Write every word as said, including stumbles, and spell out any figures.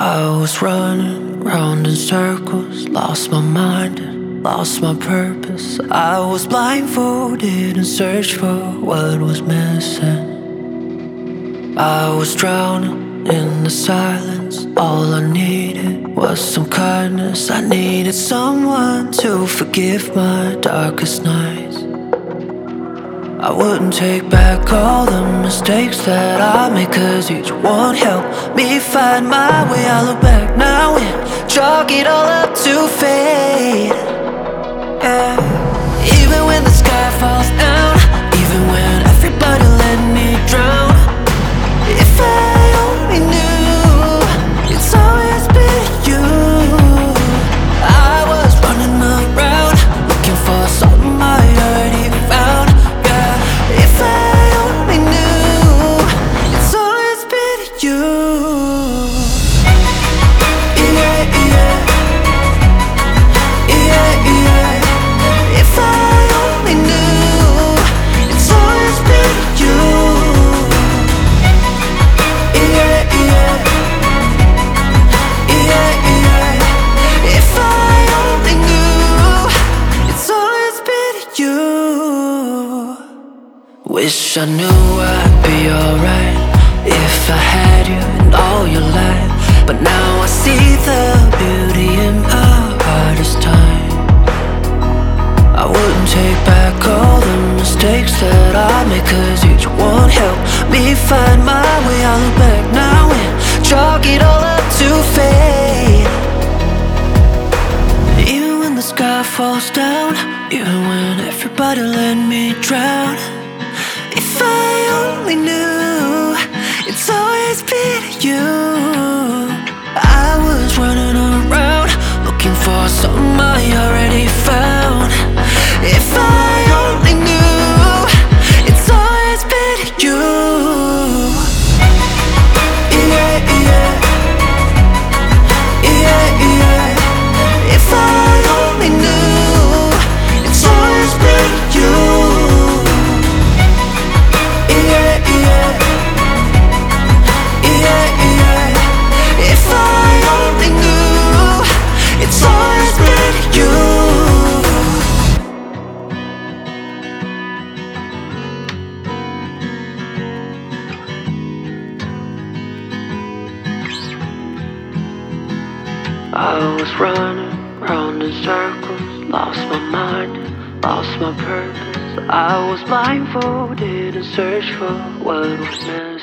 I was running round in circles, lost my mind and lost my purpose. I was blindfolded and searched for what was missing. I was drowning in the silence. All I needed was some kindness. I needed someone to forgive my darkest nights. I wouldn't take back all the mistakes that I made, cause each one helped me find my way. I look back now and chalk it all up to fate. Yeah. Even when the sky falls down, even when everybody let me drown, if I only knew it's always been you. I was running around looking for something I already found. If I only knew it's always been you. Yeah, yeah. Yeah, yeah. If I only knew it's always been you. Yeah, yeah. Yeah, yeah. If I only knew it's always been you. Wish I knew I'd be alright if I had you and all your light. But now I see the beauty in our hardest time. I wouldn't take back all the mistakes that I made, cause each one helped me find my way. I look back now and chalk it all up to fate. Even when the sky falls down, even when everybody let me drown, if I only knew it's always been you. I was running around looking for something I already found. If I only knew it's always been you. Yeah, yeah. Yeah, yeah. If I only knew it's always been you. Yeah, yeah. Yeah, yeah. If I only knew it's always been you. I was running round in circles, lost my mind, lost my purpose. I was blindfolded and searched for what was meant.